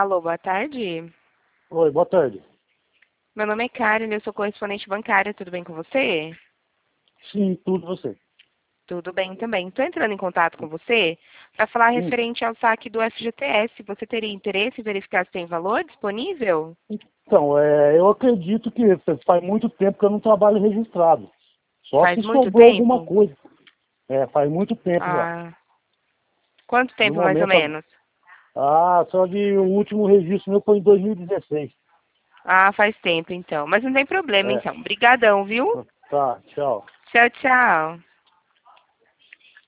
Alô, boa tarde. Oi, boa tarde. Meu nome é Karen, eu sou correspondente bancária, tudo bem com você? Sim, tudo você. Tudo bem também. Estou entrando em contato com você para falar Hum, referente ao saque do FGTS. Você teria interesse em verificar se tem valor disponível? Então, eu acredito que faz muito tempo que eu não trabalho registrado. Só Faz se muito sobrou alguma tempo? coisa. Faz muito tempo já. Ah, quanto No tempo mais ou momento, menos? só que o último registro meu foi em 2016. Ah, faz tempo então. Mas não tem problema É, então. Obrigadão, viu? tá, tchau. Tchau, tchau.